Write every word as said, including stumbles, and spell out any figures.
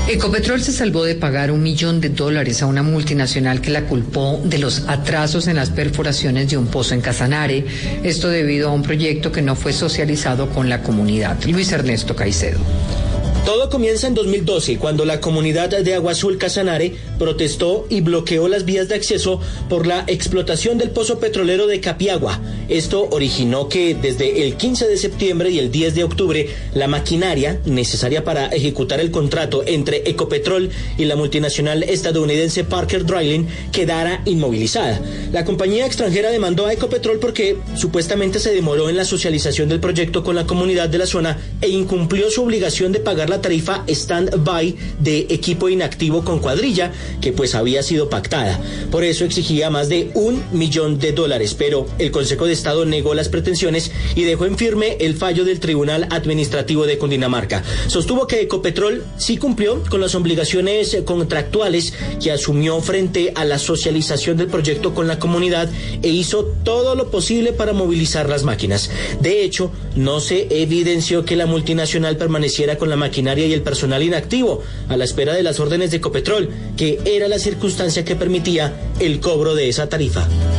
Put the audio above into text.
Ecopetrol se salvó de pagar un millón de dólares a una multinacional que la culpó de los atrasos en las perforaciones de un pozo en Casanare. Esto debido a un proyecto que no fue socializado con la comunidad. Luis Ernesto Caicedo. Todo comienza en dos mil doce, cuando la comunidad de Agua Azul Casanare protestó y bloqueó las vías de acceso por la explotación del pozo petrolero de Capiagua. Esto originó que desde el quince de septiembre y el diez de octubre, la maquinaria necesaria para ejecutar el contrato entre Ecopetrol y la multinacional estadounidense Parker Drilling quedara inmovilizada. La compañía extranjera demandó a Ecopetrol porque supuestamente se demoró en la socialización del proyecto con la comunidad de la zona e incumplió su obligación de pagar la tarifa stand-by de equipo inactivo con cuadrilla, que pues había sido pactada. Por eso exigía más de un millón de dólares, pero el Consejo de Estado negó las pretensiones y dejó en firme el fallo del Tribunal Administrativo de Cundinamarca. Sostuvo que Ecopetrol sí cumplió con las obligaciones contractuales que asumió frente a la socialización del proyecto con la comunidad e hizo todo lo posible para movilizar las máquinas. De hecho, no se evidenció que la multinacional permaneciera con la maquinaria y el personal inactivo a la espera de las órdenes de Ecopetrol, que era la circunstancia que permitía el cobro de esa tarifa.